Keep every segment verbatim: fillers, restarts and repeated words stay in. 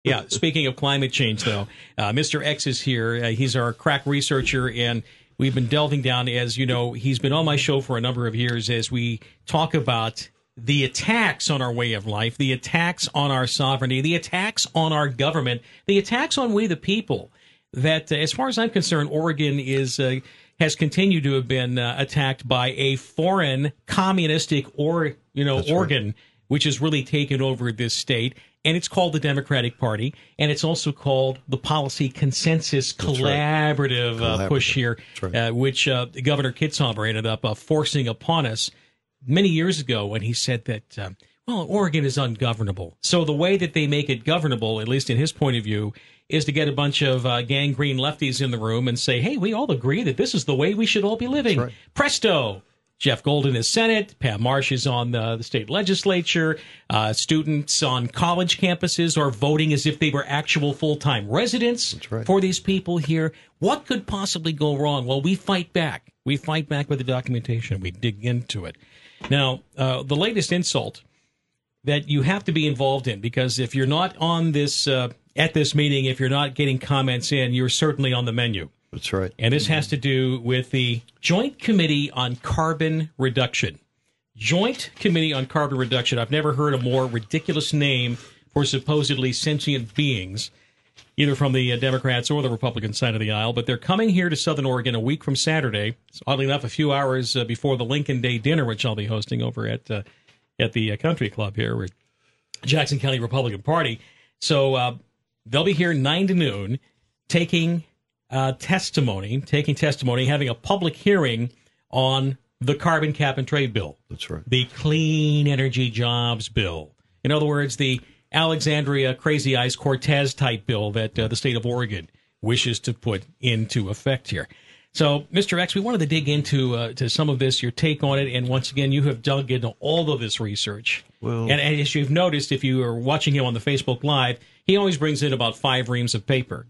Yeah, speaking of climate change, though, uh, Mister X is here. Uh, he's our crack researcher, and we've been delving down, as you know, he's been on my show for a number of years as we talk about the attacks on our way of life, the attacks on our sovereignty, the attacks on our government, the attacks on we the people, that, uh, as far as I'm concerned, Oregon is uh, has continued to have been uh, attacked by a foreign communistic or, you know, That's organ, right. which has really taken over this state. And it's called the Democratic Party, and it's also called the Policy Consensus Collaborative, right. Collaborative. Uh, push here, right. uh, which uh, Governor Kitzhaber ended up uh, forcing upon us many years ago when he said that, uh, well, Oregon is ungovernable. So the way that they make it governable, at least in his point of view, is to get a bunch of uh, gangrene lefties in the room and say, hey, we all agree that this is the way we should all be living. Right. Presto! Jeff Golden is Senate. Pam Marsh is on the, the state legislature. Uh, students on college campuses are voting as if they were actual full-time residents right. for these people here. What could possibly go wrong? Well, we fight back. We fight back with the documentation. We dig into it. Now, uh, the latest insult that you have to be involved in, because if you're not on this uh, at this meeting, if you're not getting comments in, you're certainly on the menu. That's right. And this has to do with the Joint Committee on Carbon Reduction. Joint Committee on Carbon Reduction. I've never heard a more ridiculous name for supposedly sentient beings, either from the Democrats or the Republican side of the aisle. But they're coming here to Southern Oregon a week from Saturday. It's oddly enough a few hours uh, before the Lincoln Day dinner, which I'll be hosting over at uh, at the uh, Country Club here at Jackson County Republican Party. So uh, they'll be here nine to noon, taking Uh, testimony, taking testimony, having a public hearing on the carbon cap and trade bill. That's right. The Clean Energy Jobs bill. In other words, the Alexandria Crazy Eyes Cortez type bill that uh, the state of Oregon wishes to put into effect here. So, Mister X, we wanted to dig into uh, to some of this, your take on it, and once again, you have dug into all of this research. Well, and, and as you've noticed, if you are watching him on the Facebook Live, he always brings in about five reams of paper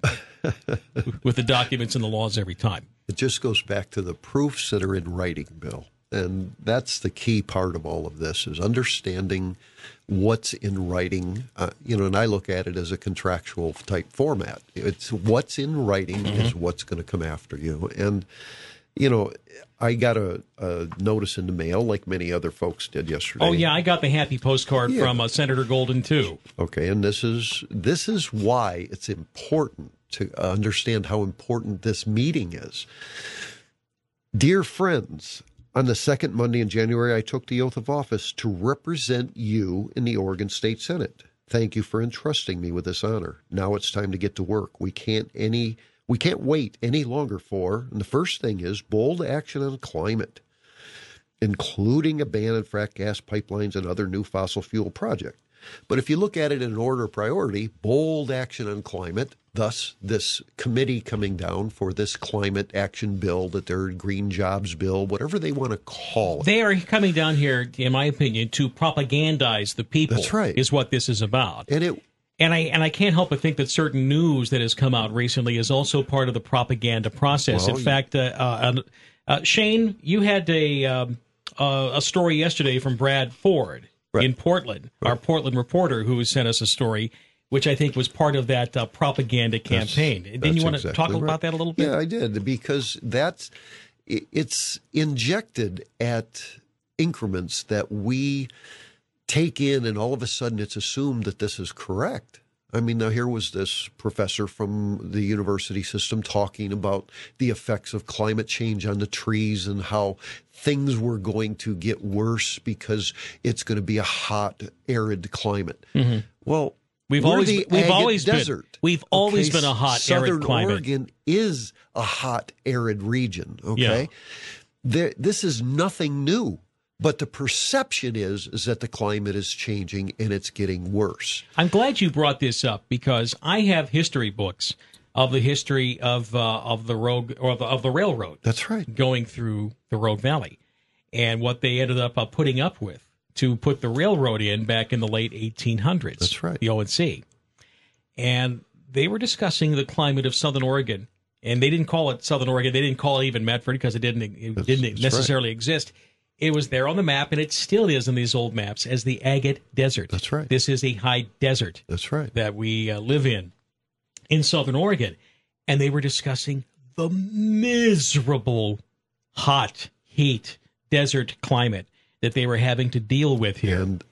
with the documents and the laws every time. It just goes back to the proofs that are in writing, Bill. And that's the key part of all of this, is understanding what's in writing. Uh, you know, and I look at it as a contractual type format. It's what's in writing mm-hmm. is what's going to come after you. And, you know, I got a, a notice in the mail like many other folks did yesterday. Oh, yeah, I got the happy postcard yeah. from uh, Senator Golden, too. Okay, and this is this is why it's important to understand how important this meeting is. Dear friends, on the second Monday in January, I took the oath of office to represent you in the Oregon State Senate. Thank you for entrusting me with this honor. Now it's time to get to work. We can't any we can't wait any longer for, and the first thing is bold action on climate, including a ban on frack gas pipelines and other new fossil fuel projects. But if you look at it in order of priority, bold action on climate, thus this committee coming down for this climate action bill, that their green jobs bill, whatever they want to call it. They are coming down here, in my opinion, to propagandize the people. That's right. Is what this is about. And it And I and I can't help but think that certain news that has come out recently is also part of the propaganda process. Well, in fact, uh, uh, uh, Shane, you had a um, uh, a story yesterday from Brad Ford right. in Portland, right. our Portland reporter, who sent us a story, which I think was part of that uh, propaganda campaign. That's, Didn't that's you want exactly to talk right. about that a little bit? Yeah, I did, because that's it's injected at increments that we take in, and all of a sudden it's assumed that this is correct. I mean, now here was this professor from the university system talking about the effects of climate change on the trees and how things were going to get worse because it's going to be a hot, arid climate. Mm-hmm. Well, we've we're always the we've agate always desert. been we've always okay? been a hot, Southern arid climate. Oregon is a hot, arid region. Okay, yeah. there, this is nothing new. But the perception is, is that the climate is changing and it's getting worse. I'm glad you brought this up, because I have history books of the history of uh, of the road or the, of the railroad. That's right. Going through the Rogue Valley, and what they ended up uh, putting up with to put the railroad in back in the late eighteen hundreds. That's right. The O and C. And they were discussing the climate of Southern Oregon, and they didn't call it Southern Oregon. They didn't call it even Medford, because it didn't it that's, didn't that's necessarily right. exist. it was there on the map, and it still is in these old maps, as the Agate Desert. That's right. This is a high desert. That's right. That we uh, live in, in Southern Oregon. And they were discussing the miserable, hot, heat, desert climate that they were having to deal with here. And,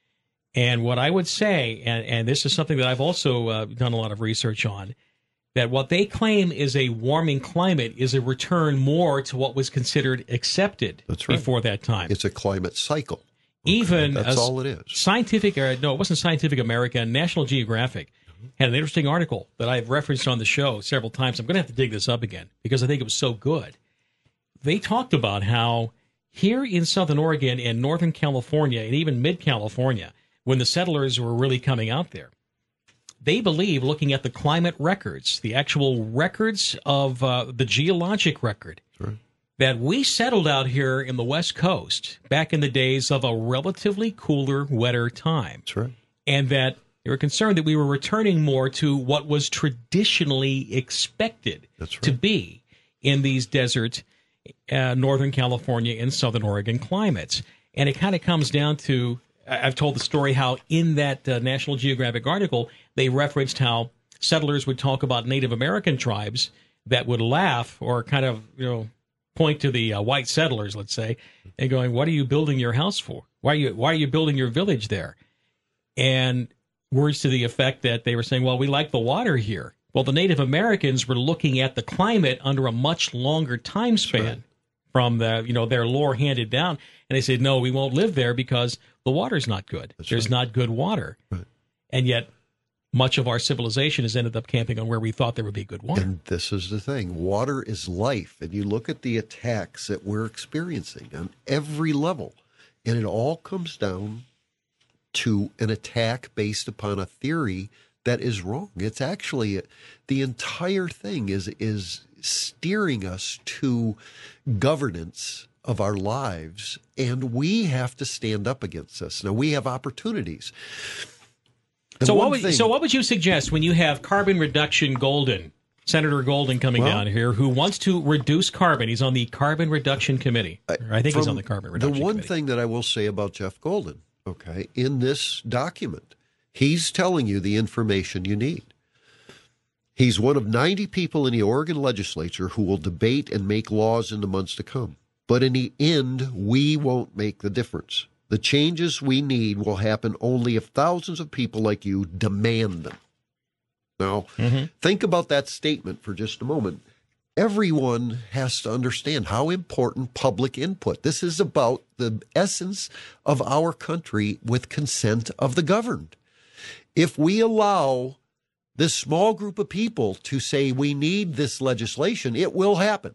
and what I would say, and, and this is something that I've also uh, done a lot of research on, that what they claim is a warming climate is a return more to what was considered accepted That's right. before that time. It's a climate cycle. Okay? Even That's a all it is. Scientific, or no, it wasn't Scientific American, National Geographic had an interesting article that I've referenced on the show several times. I'm going to have to dig this up again because I think it was so good. They talked about how here in Southern Oregon and Northern California and even mid-California, when the settlers were really coming out there, they believe, looking at the climate records, the actual records of uh, the geologic record, Sure. that we settled out here in the West Coast back in the days of a relatively cooler, wetter time. That's right. And that they were concerned that we were returning more to what was traditionally expected That's right. to be in these desert, uh, Northern California and Southern Oregon climates. And it kind of comes down to, I've told the story how in that uh, National Geographic article, they referenced how settlers would talk about Native American tribes that would laugh or kind of, you know, point to the uh, white settlers, let's say, and going, "What are you building your house for? Why are you why are you building your village there?" And words to the effect that they were saying, "Well, we like the water here." Well, the Native Americans were looking at the climate under a much longer time span right. from the, you know, their lore handed down, and they said, "No, we won't live there because the water's not good. That's There's right. not good water." Right. And yet, much of our civilization has ended up camping on where we thought there would be good water. And this is the thing. Water is life. And you look at the attacks that we're experiencing on every level, and it all comes down to an attack based upon a theory that is wrong. It's actually, the entire thing is is steering us to governance of our lives, and we have to stand up against this. Now, we have opportunities. The So one what, would, thing- so what would you suggest when you have Carbon Reduction Golden, Senator Golden coming Well- down here, who wants to reduce carbon? He's on the Carbon Reduction Committee. Or I think he's From on the Carbon Reduction The one Committee. thing that I will say about Jeff Golden, okay, in this document, he's telling you the information you need. He's one of ninety people in the Oregon legislature who will debate and make laws in the months to come. But in the end, we won't make the difference. The changes we need will happen only if thousands of people like you demand them. Now, Mm-hmm. think about that statement for just a moment. Everyone has to understand how important public input. This is about the essence of our country with consent of the governed. If we allow this small group of people to say we need this legislation, it will happen.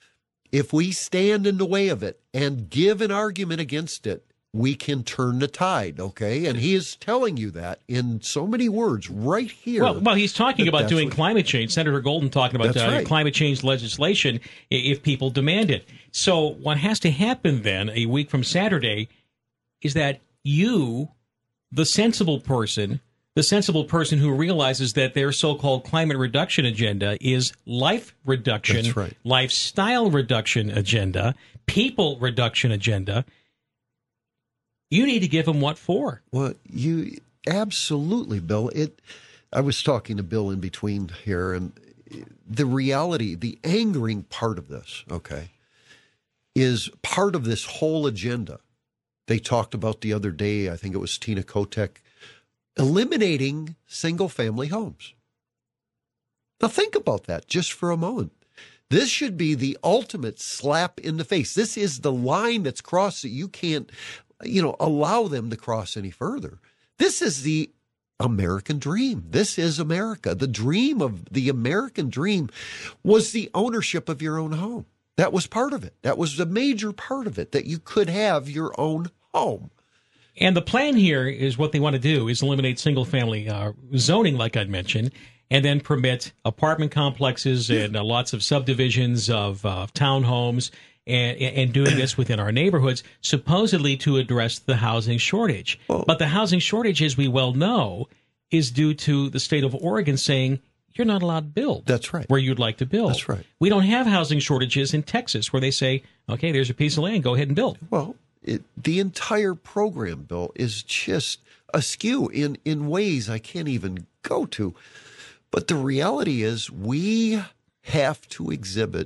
If we stand in the way of it and give an argument against it, we can turn the tide, okay? And he is telling you that in so many words right here. Well, well, he's talking that about that's doing what- climate change. Senator Golden talking about That's uh, right. climate change legislation i- if people demand it. So what has to happen then, a week from Saturday, is that you, the sensible person, the sensible person who realizes that their so-called climate reduction agenda is life reduction, That's right. lifestyle reduction agenda, people reduction agenda, you need to give them what for. Well, you absolutely, Bill. It. I was talking to Bill in between here, and the reality, the angering part of this, okay, is part of this whole agenda. They talked about the other day, I think it was Tina Kotek, eliminating single-family homes. Now think about that just for a moment. This should be the ultimate slap in the face. This is the line that's crossed that you can't, you know, allow them to cross any further. This is the American dream. This is America. The dream of the American dream was the ownership of your own home. That was part of it. That was a major part of it, that you could have your own home. And the plan here is what they want to do is eliminate single-family uh, zoning, like I'd mentioned, and then permit apartment complexes and uh, lots of subdivisions of uh, townhomes, and, and doing this within our neighborhoods, supposedly to address the housing shortage. Well- But the housing shortage, as we well know, is due to the state of Oregon saying, you're not allowed to build. That's right. Where you'd like to build. That's right. We don't have housing shortages in Texas where they say, okay, there's a piece of land, go ahead and build. Well, it, the entire program, Bill, is just askew in, in ways I can't even go to. But the reality is we have to exhibit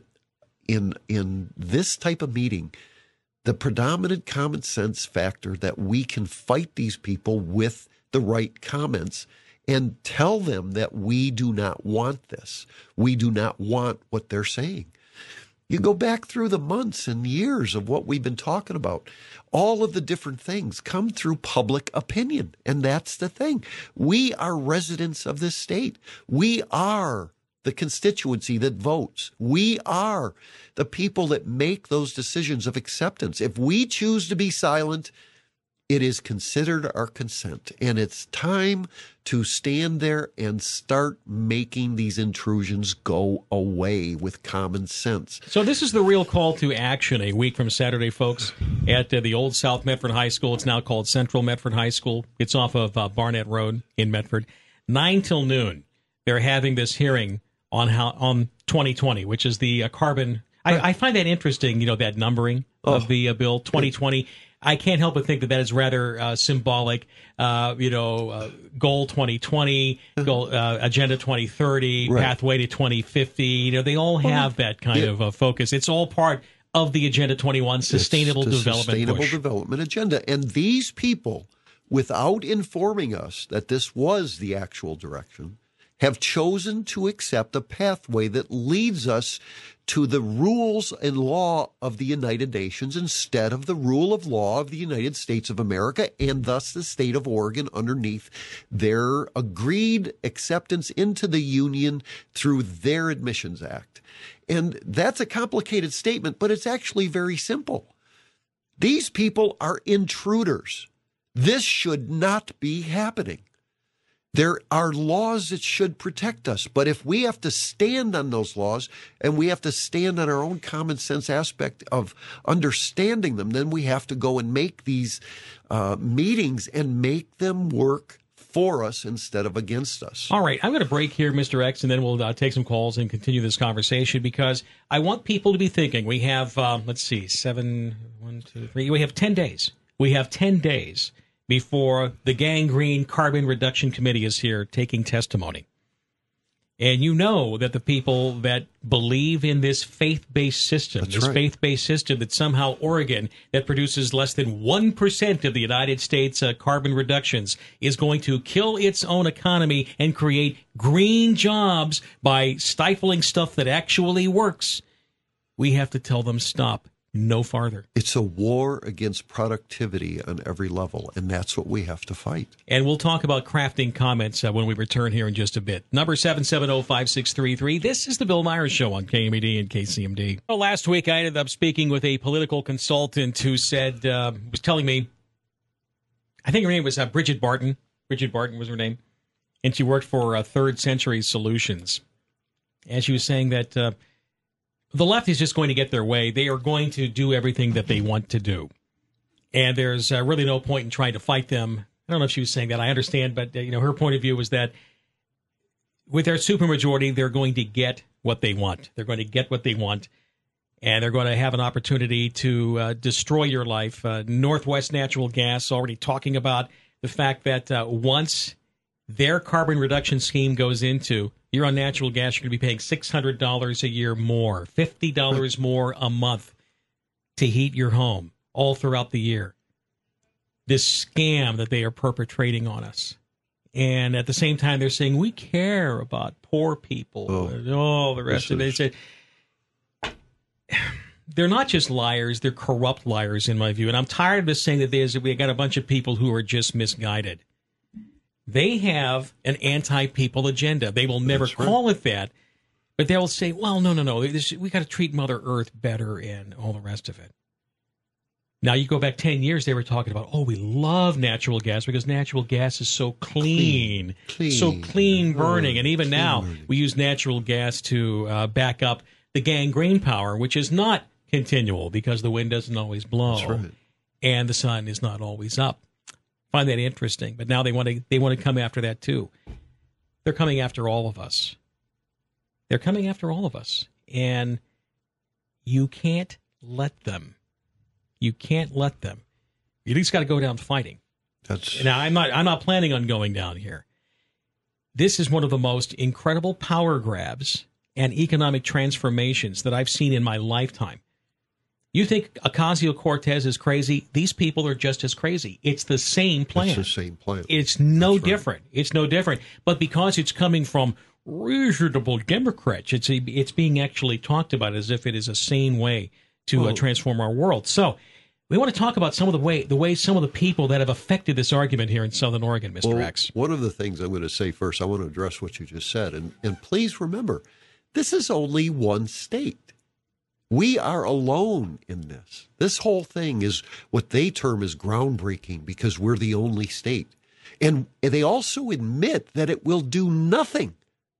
in in this type of meeting the predominant common sense factor that we can fight these people with the right comments and tell them that we do not want this. We do not want what they're saying. You go back through the months and years of what we've been talking about. All of the different things come through public opinion. And that's the thing. We are residents of this state. We are the constituency that votes. We are the people that make those decisions of acceptance. If we choose to be silent, it is considered our consent. And it's time to stand there and start making these intrusions go away with common sense. So this is the real call to action a week from Saturday, folks, at uh, the old South Medford High School. It's now called Central Medford High School. It's off of uh, Barnett Road in Medford. nine till noon, they're having this hearing on how on twenty twenty, which is the uh, carbon. I, I find that interesting, you know, that numbering oh. of the uh, bill, twenty twenty. I can't help but think that that is rather uh, symbolic. Uh, you know, uh, goal twenty twenty, goal, uh, agenda twenty thirty, right. Pathway to twenty fifty. You know, they all have that kind yeah. of uh, focus. It's all part of the Agenda twenty-one Sustainable it's the Development Sustainable push. Development Agenda. And these people, without informing us that this was the actual direction, have chosen to accept a pathway that leads us to the rules and law of the United Nations instead of the rule of law of the United States of America, and thus the state of Oregon underneath their agreed acceptance into the Union through their Admissions Act. And that's a complicated statement, but it's actually very simple. These people are intruders. This should not be happening. There are laws that should protect us, but if we have to stand on those laws and we have to stand on our own common sense aspect of understanding them, then we have to go and make these uh, meetings and make them work for us instead of against us. All right, I'm going to break here, Mister X, and then we'll uh, take some calls and continue this conversation because I want people to be thinking. We have, uh, let's see, seven, one, two, three, we have ten days. We have ten days before the Gang Green Carbon Reduction Committee is here taking testimony. And you know that the people that believe in this faith-based system, That's this right. faith-based system that somehow Oregon, that produces less than one percent of the United States uh, carbon reductions, is going to kill its own economy and create green jobs by stifling stuff that actually works. We have to tell them stop. No farther. It's a war against productivity on every level, and that's what we have to fight. And we'll talk about crafting comments uh, when we return here in just a bit. Number seven seven zero, five six three three. This is the Bill Myers Show on K M E D and K C M D. Well, last week, I ended up speaking with a political consultant who said, uh, was telling me, I think her name was uh, Bridget Barton. Bridget Barton was her name. And she worked for uh, Third Century Solutions. And she was saying that uh, the left is just going to get their way. They are going to do everything that they want to do. And there's uh, really no point in trying to fight them. I don't know if she was saying that. I understand. But, uh, you know, her point of view was that with their supermajority, they're going to get what they want. They're going to get what they want. And they're going to have an opportunity to uh, destroy your life. Uh, Northwest Natural Gas already talking about the fact that uh, once their carbon reduction scheme goes into, you're on natural gas, you're going to be paying six hundred dollars a year more, fifty dollars more a month to heat your home all throughout the year. This scam that they are perpetrating on us. And at the same time, they're saying, we care about poor people oh, and all the rest of it. They say, they're not just liars, they're corrupt liars, in my view. And I'm tired of this saying that there's, we got a bunch of people who are just misguided. They have an anti-people agenda. They will never That's call right. it that, but they will say, well, no, no, no, this, we got to treat Mother Earth better and all the rest of it. Now, you go back ten years, they were talking about, oh, we love natural gas because natural gas is so clean, clean, clean. so clean burning. Oh, and even now, burning. we use natural gas to uh, back up the Gang Green power, which is not continual because the wind doesn't always blow That's right. and the sun is not always up. Find that interesting, but now they want to they want to come after that too. They're coming after all of us. They're coming after all of us. And you can't let them. You can't let them. You at least got to go down fighting. That's now, I'm not I'm not planning on going down here. This is one of the most incredible power grabs and economic transformations that I've seen in my lifetime. You think Ocasio-Cortez is crazy? These people are just as crazy. It's the same plan. It's the same plan. It's no That's right. different. It's no different. But because it's coming from reasonable Democrats, it's a, it's being actually talked about as if it is a sane way to Well, uh, transform our world. So we want to talk about some of the way the way some of the people that have affected this argument here in Southern Oregon, Mister Well, X. One of the things I'm going to say first, I want to address what you just said. And, and please remember, this is only one state. We are alone in this. This whole thing is what they term as groundbreaking because we're the only state. And they also admit that it will do nothing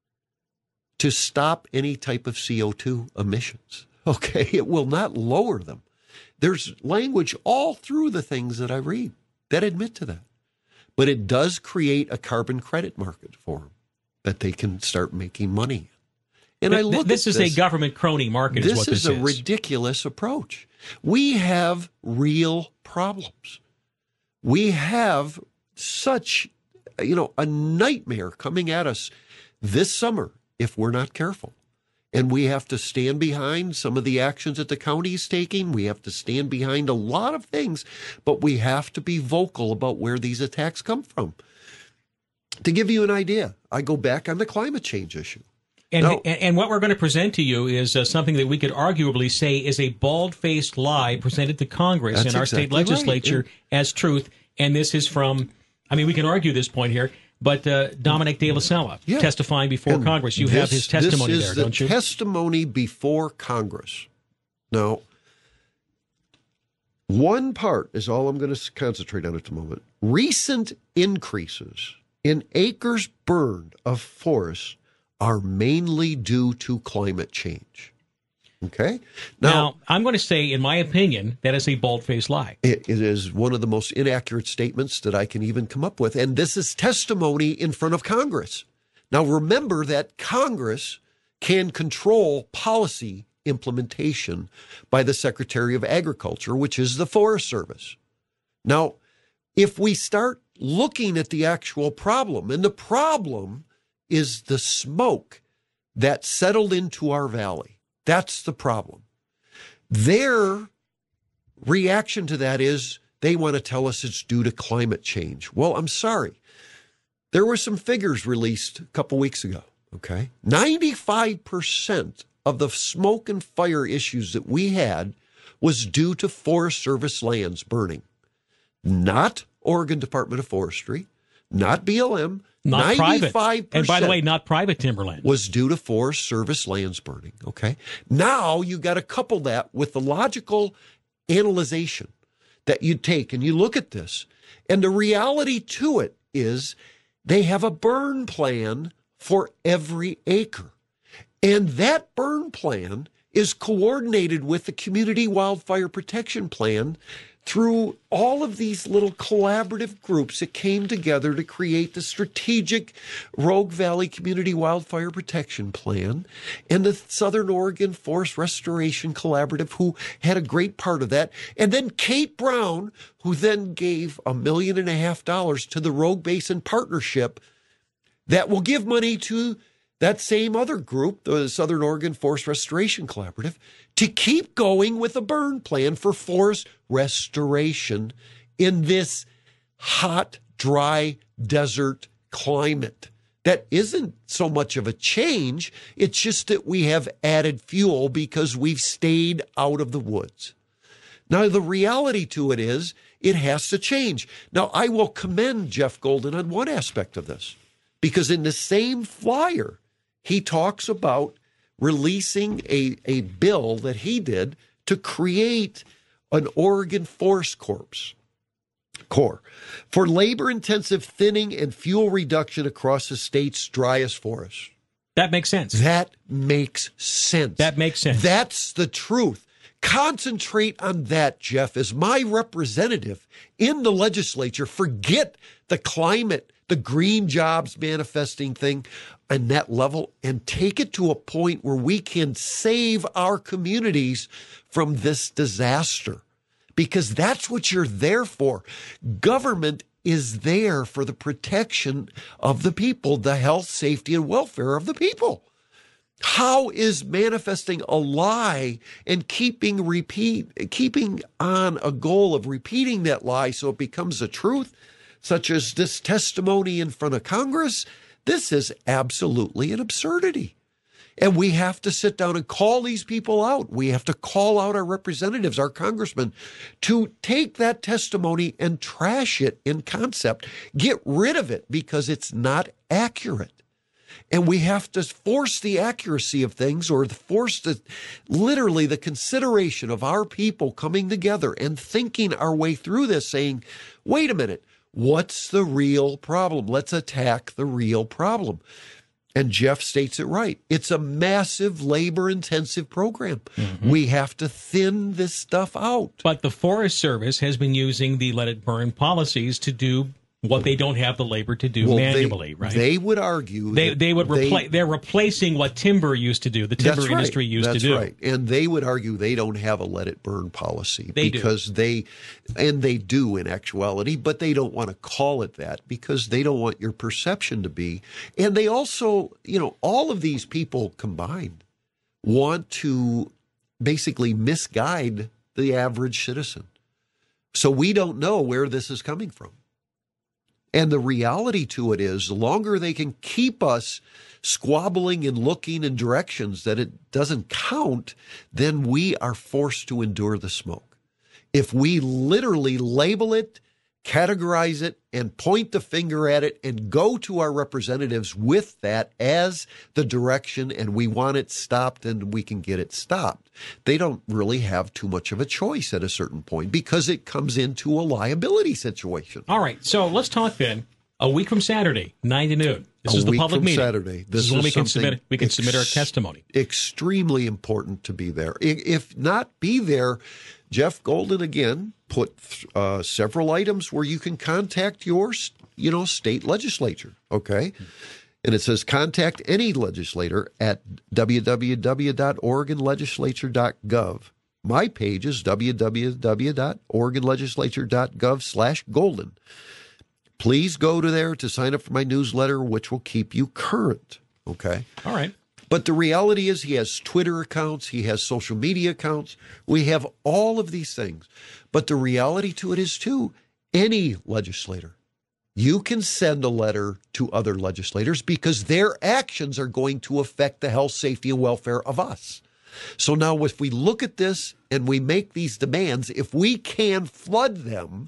to stop any type of C O two emissions. Okay, it will not lower them. There's language all through the things that I read that admit to that. But it does create a carbon credit market for them that they can start making money. And I look this at is this, a government crony market this is what this is a is. ridiculous approach. We have real problems. We have such, you know, a nightmare coming at us this summer if we're not careful. And we have to stand behind some of the actions that the county is taking. We have to stand behind a lot of things, but we have to be vocal about where these attacks come from. To give you an idea, I go back on the climate change issue. And, No. and and what we're going to present to you is uh, something that we could arguably say is a bald-faced lie presented to Congress That's and our exactly state legislature right, as truth. And this is from, I mean, we can argue this point here, but uh, Dominic De La Sella Yeah. testifying before And Congress. You this- have his testimony this is there, the don't you? Testimony before Congress. Now, one part is all I'm going to concentrate on at the moment. Recent increases in acres burned of forests are mainly due to climate change. Okay? Now, I'm going to say, in my opinion, that is a bald-faced lie. It, it is one of the most inaccurate statements that I can even come up with. And this is testimony in front of Congress. Now, remember that Congress can control policy implementation by the Secretary of Agriculture, which is the Forest Service. Now, if we start looking at the actual problem, and the problem is the smoke that settled into our valley. That's the problem. Their reaction to that is they want to tell us it's due to climate change. Well, I'm sorry. There were some figures released a couple weeks ago, okay? ninety-five percent of the smoke and fire issues that we had was due to Forest Service lands burning. Not Oregon Department of Forestry, not B L M, Not private. ninety-five percent And by the way, not private timberland. was due to Forest Service lands burning, okay? Now you got to couple that with the logical analyzation that you take and you look at this, and the reality to it is they have a burn plan for every acre. And that burn plan is coordinated with the Community Wildfire Protection Plan through all of these little collaborative groups that came together to create the strategic Rogue Valley Community Wildfire Protection Plan and the Southern Oregon Forest Restoration Collaborative, who had a great part of that. And then Kate Brown, who then gave a million and a half dollars to the Rogue Basin Partnership that will give money to that same other group, the Southern Oregon Forest Restoration Collaborative, to keep going with a burn plan for forest restoration in this hot, dry desert climate. That isn't so much of a change. It's just that we have added fuel because we've stayed out of the woods. Now, the reality to it is it has to change. Now, I will commend Jeff Golden on one aspect of this, because in the same flyer, he talks about releasing a, a bill that he did to create an Oregon Forest Corps, Corps for labor-intensive thinning and fuel reduction across the state's driest forests. That makes sense. That makes sense. That makes sense. That's the truth. Concentrate on that, Jeff, as my representative in the legislature. Forget the climate the green jobs manifesting thing on that level and take it to a point where we can save our communities from this disaster. Because that's what you're there for. Government is there for the protection of the people, the health, safety, and welfare of the people. How is manifesting a lie and keeping repeat, keeping on a goal of repeating that lie so it becomes a truth, such as this testimony in front of Congress? This is absolutely an absurdity. And we have to sit down and call these people out. We have to call out our representatives, our congressmen, to take that testimony and trash it in concept. Get rid of it because it's not accurate. And we have to force the accuracy of things, or force the, literally the consideration of our people coming together and thinking our way through this, saying, wait a minute, what's the real problem? Let's attack the real problem. And Jeff states it right. It's a massive labor-intensive program. Mm-hmm. We have to thin this stuff out. But the Forest Service has been using the let it burn policies to do what they don't have the labor to do well, manually, they, right? They would argue they they would replace. They, they're replacing what timber used to do. The timber right, industry used to do. That's right. And they would argue they don't have a let it burn policy they because do. they, and they do in actuality, but they don't want to call it that because they don't want your perception to be. And they also, you know, all of these people combined want to basically misguide the average citizen. So we don't know where this is coming from. And the reality to it is, the longer they can keep us squabbling and looking in directions that it doesn't count, then we are forced to endure the smoke. If we literally label it, categorize it, and point the finger at it and go to our representatives with that as the direction, and we want it stopped and we can get it stopped, they don't really have too much of a choice at a certain point because it comes into a liability situation. All right, so let's talk then. A week from Saturday, nine to noon. This a is the week public from meeting. Saturday. This, this is when we can submit we can ex- submit our testimony. Extremely important to be there. If not be there, Jeff Golden again put uh, several items where you can contact your, you know, state legislature. Okay. And it says contact any legislator at w w w dot oregon legislature dot gov. My page is w w w dot oregon legislature dot gov slash golden. Please go to there to sign up for my newsletter, which will keep you current. Okay. All right. But the reality is he has Twitter accounts. He has social media accounts. We have all of these things. But the reality to it is, too, any legislator, you can send a letter to other legislators because their actions are going to affect the health, safety, and welfare of us. So now if we look at this and we make these demands, if we can flood them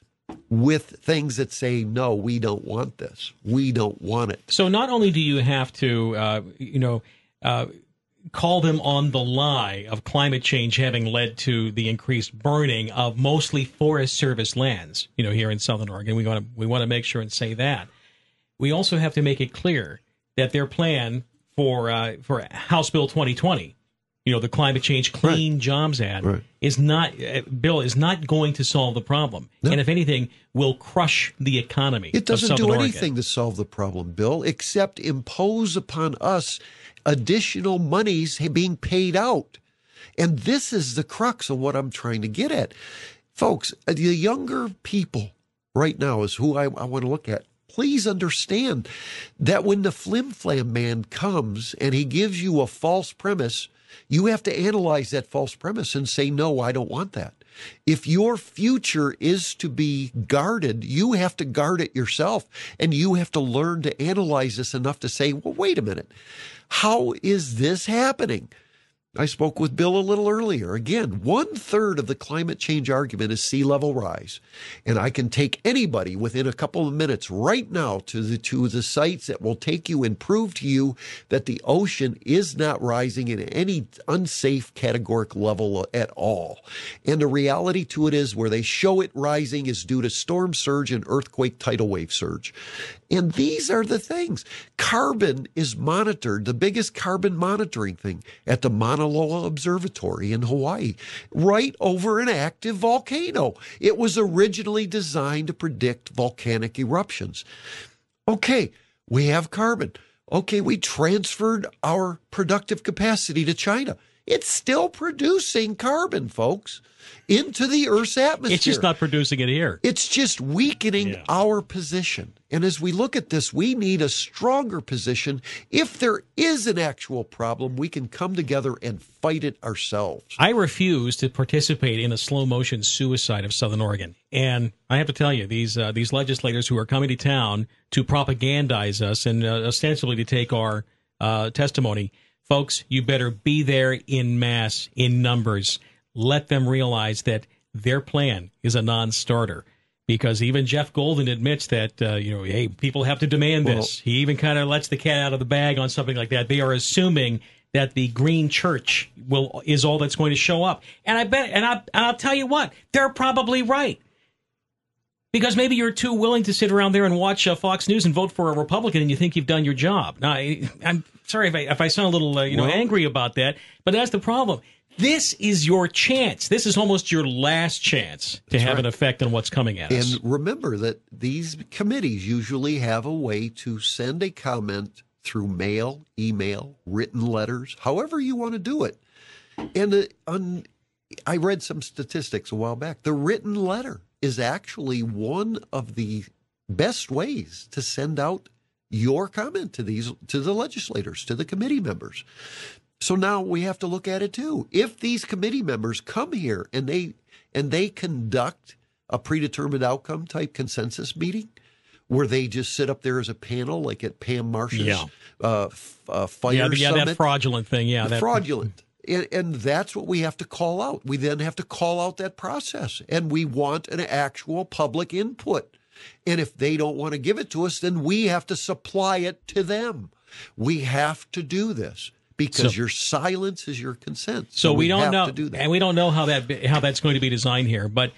with things that say, no, we don't want this. We don't want it. So not only do you have to, uh, you know, uh, call them on the lie of climate change having led to the increased burning of mostly Forest Service lands, you know, here in Southern Oregon. We want to we want to make sure and say that. We also have to make it clear that their plan for uh, for House Bill twenty twenty, you know, the Climate Change Clean right. Jobs Act, right. is not uh, bill is not going to solve the problem, no. and if anything, will crush the economy. It doesn't of do Oregon. anything to solve the problem, Bill, except impose upon us additional monies being paid out, and this is the crux of what I'm trying to get at, folks. The younger people right now is who I, I want to look at. Please understand that when the flim-flam man comes and he gives you a false premise, you have to analyze that false premise and say, no, I don't want that. If your future is to be guarded, you have to guard it yourself. And you have to learn to analyze this enough to say, well, wait a minute. How is this happening? I spoke with Bill a little earlier. Again, one third of the climate change argument is sea level rise. And I can take anybody within a couple of minutes right now to the, to the sites that will take you and prove to you that the ocean is not rising in any unsafe categoric level at all. And the reality to it is where they show it rising is due to storm surge and earthquake tidal wave surge. And these are the things. Carbon is monitored, the biggest carbon monitoring thing at the Mauna Loa Observatory in Hawaii, right over an active volcano. It was originally designed to predict volcanic eruptions. Okay, we have carbon. Okay, we transferred our productive capacity to China. It's still producing carbon, folks, into the Earth's atmosphere. It's just not producing it here. It's just weakening Yeah. our position. And as we look at this, we need a stronger position. If there is an actual problem, we can come together and fight it ourselves. I refuse to participate in a slow motion suicide of Southern Oregon. And I have to tell you, these uh, these legislators who are coming to town to propagandize us and uh, ostensibly to take our uh, testimony, folks, you better be there in mass, in numbers. Let them realize that their plan is a non-starter. Because even Jeff Golden admits that, uh, you know, hey, people have to demand this. Well, he even kind of lets the cat out of the bag on something like that. They are assuming that the Green Church will is all that's going to show up. And I bet, and, I, and I'll tell you what, they're probably right. Because maybe you're too willing to sit around there and watch uh, Fox News and vote for a Republican and you think you've done your job. Now, I, I'm sorry if I, if I sound a little, uh, you know, well, angry about that, but that's the problem. This is your chance. This is almost your last chance to have right. an effect on what's coming at us. And remember that these committees usually have a way to send a comment through mail, email, written letters, however you want to do it. And uh, on, I read some statistics a while back. The written letter is actually one of the best ways to send out your comment to these to the legislators, to the committee members. So now we have to look at it too. If these committee members come here and they and they conduct a predetermined outcome type consensus meeting where they just sit up there as a panel like at Pam Marsh's yeah. uh, f- uh, fire yeah, yeah, summit. that fraudulent thing. Yeah, that fraudulent. And, and that's what we have to call out. We then have to call out that process. And we want an actual public input. And if they don't want to give it to us, then we have to supply it to them. We have to do this. Because so, your silence is your consent. So, so we, we don't have know, to do that. and we don't know how that how that's going to be designed here. But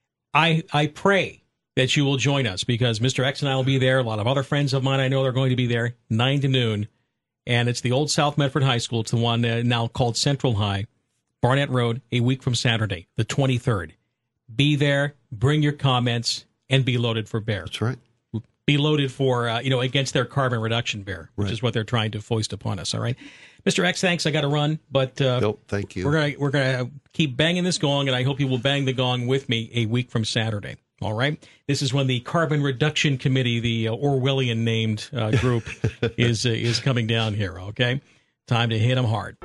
I I pray that you will join us because Mister X and I will be there. A lot of other friends of mine I know are going to be there, nine to noon, and it's the old South Medford High School. It's the one uh, now called Central High, Barnett Road. A week from Saturday, the twenty-third. Be there, bring your comments, and be loaded for bear. That's right. Be loaded for uh, you know against their carbon reduction bear, which right. is what they're trying to foist upon us. All right. Mister X, thanks. I got to run, but uh, nope, thank you. We're gonna we're gonna keep banging this gong, and I hope you will bang the gong with me a week from Saturday. All right. This is when the Carbon Reduction Committee, the uh, Orwellian named uh, group, is uh, is coming down here. Okay, time to hit them hard.